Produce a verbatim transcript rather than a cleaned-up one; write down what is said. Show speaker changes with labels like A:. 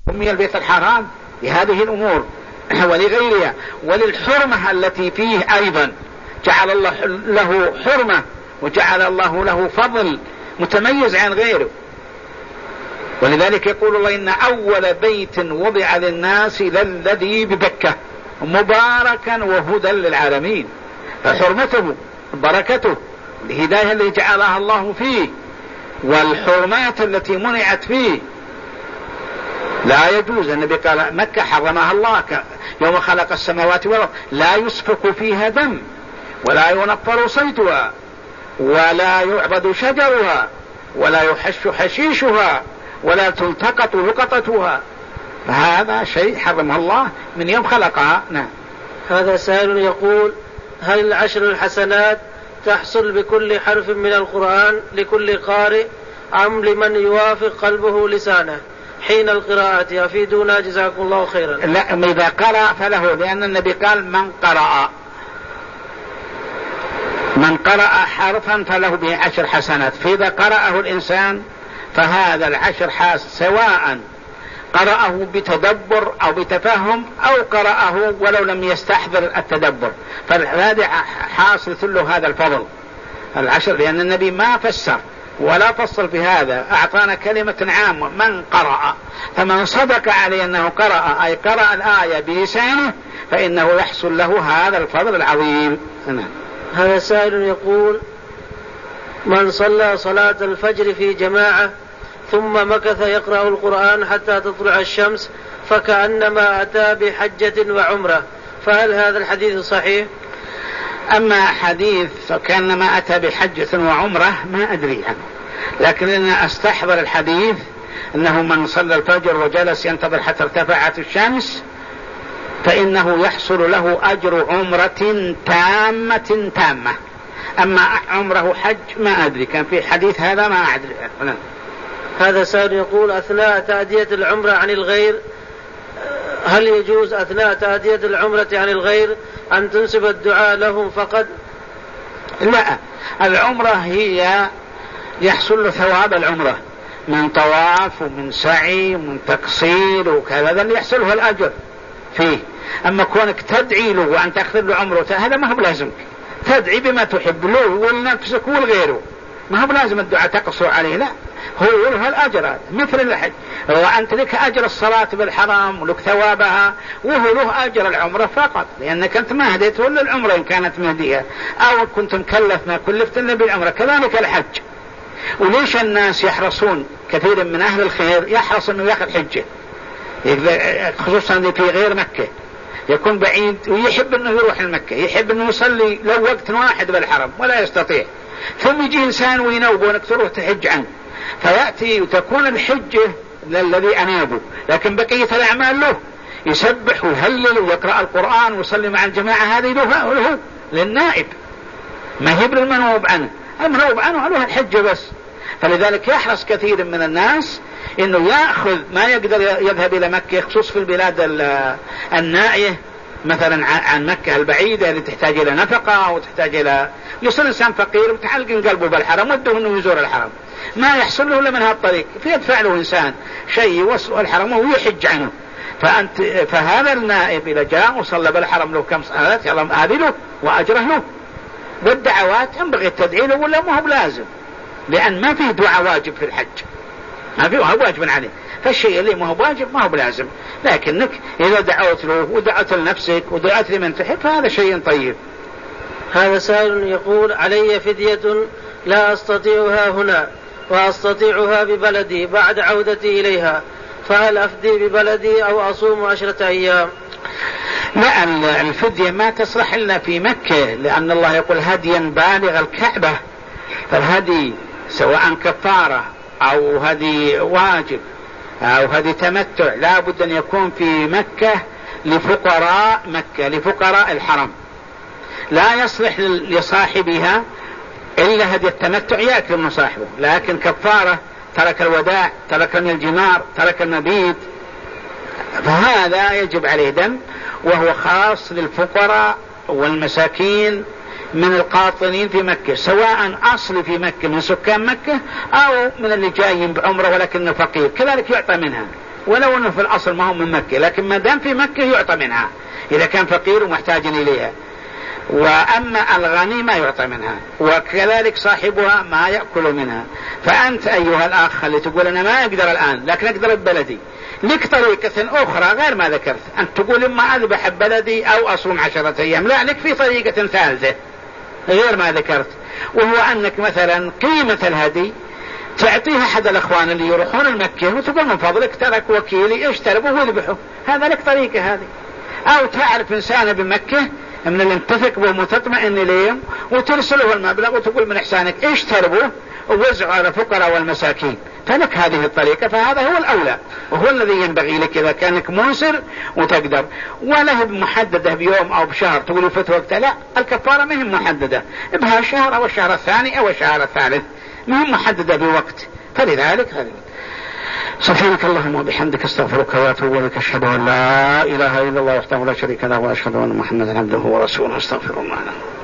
A: سمي البيت الحرام لهذه الأمور ولغيرها، وللحرمة التي فيه أيضا جعل الله له حرمة وجعل الله له فضل متميز عن غيره. ولذلك يقول الله إن أول بيت وضع للناس للذي ببكة مباركا وهدى للعالمين. فحرمته بركته الهداية اللي جعلها الله فيه والحرمات التي منعت فيه لا يجوز. النبي قال مكة حرمها الله يوم خلق السماوات والأرض لا يسفك فيها دم ولا ينفر صيدها ولا يعبد شجرها ولا يحش حشيشها ولا تلتقط لقطتها، فهذا شيء حرمه الله من يوم خلقها. نعم.
B: هذا سائل يقول هل العشر الحسنات تحصل بكل حرف من القرآن لكل قارئ أم لمن يوافق قلبه لسانه حين القراءة؟ أفيدونا جزاكم الله خيرا.
A: لا، إذا قرأ فله، لأن النبي قال من قرأ من قرأ حرفا فله به عشر حسنات، فإذا قرأه الإنسان فهذا العشر حاس سواء قرأه بتدبر أو بتفهم أو قرأه ولو لم يستحضر التدبر، فهذا حاصل له هذا الفضل العشر، لأن النبي ما فسر ولا فصل في هذا، أعطانا كلمة عامة من قرأ، فمن صدق عليه أنه قرأ أي قرأ الآية بلسانه فإنه يحصل له هذا الفضل العظيم.
B: هذا سائل يقول من صلى صلاة الفجر في جماعة ثم مكث يقرأ القرآن حتى تطلع الشمس فكأنما أتى بحجة وعمرة، فهل هذا الحديث صحيح؟
A: أما حديث فكأنما أتى بحجة وعمرة ما أدري عنه، لكن أنا أستحضر الحديث أنه من صلى الفجر وجلس ينتظر حتى ارتفعت الشمس فإنه يحصل له أجر عمرة تامة تامة. أما عمره حج ما أدري، كان في حديث هذا ما أدري.
B: هذا سائل يقول أثناء تأدية العمرة عن الغير هل يجوز أثناء تأدية العمرة عن الغير أن تنسب الدعاء لهم فقط؟
A: لا، العمرة هي يحصل له ثواب العمرة من طواف ومن سعي ومن تقصير وكذا اللي يحصله الأجر فيه. أما كونك تدعي له وأن تأخذ له عمرته هذا ما هو بلازمك، تدعي بما تحب له ولنفسك ولغيره، ما هو بلازم الدعاء تقصر عليه، لا هو له الأجر مثل الحج، وأنت لك أجر الصلاة بالحرام ولك ثوابها وهو له أجر العمرة فقط، لأنك أنت ما هديت ولا العمرة إن كانت مهدية أو كنت مكلف ما كلفت إلا بالعمرة، كذلك الحج. وليش الناس يحرصون كثير من أهل الخير يحرص أنه يأخذ حجة خصوصا في غير مكة يكون بعيد ويحب أنه يروح المكة، يحب أنه يصلي لو وقت واحد بالحرم ولا يستطيع، ثم يجي إنسان وينوب وأنك تروح تحج عنه فيأتي وتكون الحجة للذي أنابه، لكن بقية الأعمال له يسبح ويهلل ويقرأ القرآن ويصلي مع الجماعة، هذه له له للنائب ما هي بالمنوب عنه، المنوب عنه له الحجة بس. فلذلك يحرص كثير من الناس انه يأخذ ما يقدر يذهب الى مكة، خصوص في البلاد النائية مثلا عن مكة البعيدة اللي تحتاج الى نفقة وتحتاج الى يصير انسان فقير وتعلق قلبه بالحرم وده انه يزور الحرم، ما يحصل له الا من هذا الطريق، فيدفع له انسان شيء يوسع الحرم ويحج عنه. فأنت فهذا النائب إذا جاء وصلى بالحرم له كم صلاة يلا هذه له وأجره له، والدعوات ينبغي التدعي له ولا ما هو لازم، لأن ما فيه دعاء واجب في الحج، ما فيه واجب عليه، فالشيء اللي ما هو واجب ما هو بلازم، لكنك إذا دعوت له ودعوت لنفسك ودعوت لمن تحب فهذا شيء طيب.
B: هذا سائل يقول علي فدية لا أستطيعها هنا وأستطيعها ببلدي بعد عودتي إليها، فهل أفدي ببلدي أو أصوم عشرة أيام؟
A: لا، الفدية ما تصلح إلا في مكة، لأن الله يقول هديا بالغ الكعبة، فالهدي سواء كفارة أو هدي واجب أو هدي تمتع لا بد أن يكون في مكة لفقراء مكة لفقراء الحرم، لا يصلح لصاحبها إلا هدي التمتع يأكل من صاحبه، لكن كفارة ترك الوداع ترك الجمار ترك المبيت فهذا يجب عليه دم، وهو خاص للفقراء والمساكين من القاطنين في مكة، سواء أصل في مكة من سكان مكة أو من اللي جايين بعمره ولكنه فقير كذلك يعطى منها، ولو أنه في الأصل ما هو من مكة، لكن ما دام في مكة يعطى منها إذا كان فقير ومحتاج إليها. وأما الغني ما يعطى منها، وكذلك صاحبها ما يأكل منها. فأنت أيها الأخ اللي تقول أنا ما أقدر الآن لكن أقدر ببلدي، لك طريقة أخرى غير ما ذكرت، أن تقول إما أذبح ببلدي أو أصوم عشرة أيام، لا، لك في طريقة ثالثة غير ما ذكرت، وهو أنك مثلا قيمة الهدي تعطيها أحد الأخوان اللي يروحون المكة وتقول من فضلك ترك وكيلي اشتربوا وذبحوا، هذا لك طريقة هذه. أو تعرف إنسان بمكة من اللي انتفق به متطمئن إليهم وترسله المبلغ وتقول من إحسانك اشتربوا ووزعوا على الفقراء والمساكين، فلك هذه الطريقة، فهذا هو الأولى وهو الذي ينبغي لك إذا كانك منصر وتقدر. ولا هي محددة بيوم أو بشهر تقول فتوى وقتها، لا، الكفارة ما هي محددة بها الشهر أو الشهر الثاني أو الشهر الثالث، ما هي محددة بوقت. فلذلك هذه. سبحانك اللهم وبحمدك استغفرك واتوب اليك، اشهد ان لا اله الا الله وحده لا شريك له واشهد ان محمدا عبده ورسوله، استغفر الله.